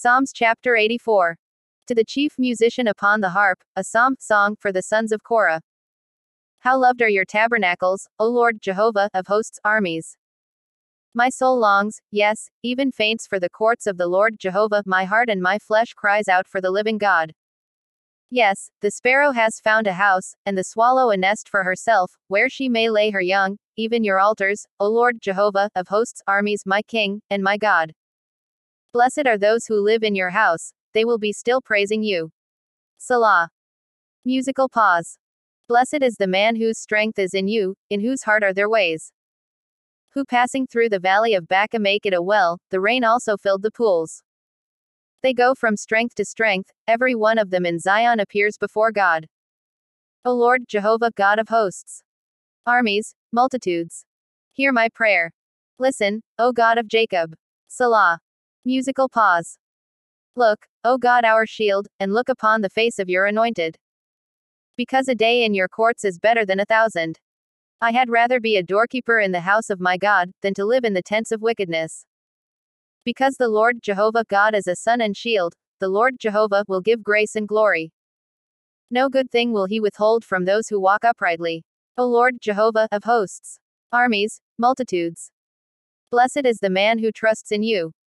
Psalms chapter 84. To the chief musician upon the harp, a psalm, song for the sons of Korah. How loved are your tabernacles, O Lord Jehovah of hosts' armies. My soul longs, yes, even faints for the courts of the Lord Jehovah. My heart and my flesh cries out for the living God. Yes, the sparrow has found a house, and the swallow a nest for herself, where she may lay her young, even your altars, O Lord Jehovah of hosts' armies, my King, and my God. Blessed are those who live in your house, they will be still praising you. Selah. Musical pause. Blessed is the man whose strength is in you, in whose heart are their ways. Who passing through the valley of Baca make it a well, the rain also filled the pools. They go from strength to strength, every one of them in Zion appears before God. O Lord Jehovah God of hosts. Armies, multitudes. Hear my prayer. Listen, O God of Jacob. Selah. Musical pause. Look, O God our shield, and look upon the face of your anointed. Because a day in your courts is better than 1,000. I had rather be a doorkeeper in the house of my God, than to live in the tents of wickedness. Because the Lord Jehovah God is a sun and shield, the Lord Jehovah will give grace and glory. No good thing will he withhold from those who walk uprightly. O Lord Jehovah of hosts. Armies, multitudes. Blessed is the man who trusts in you.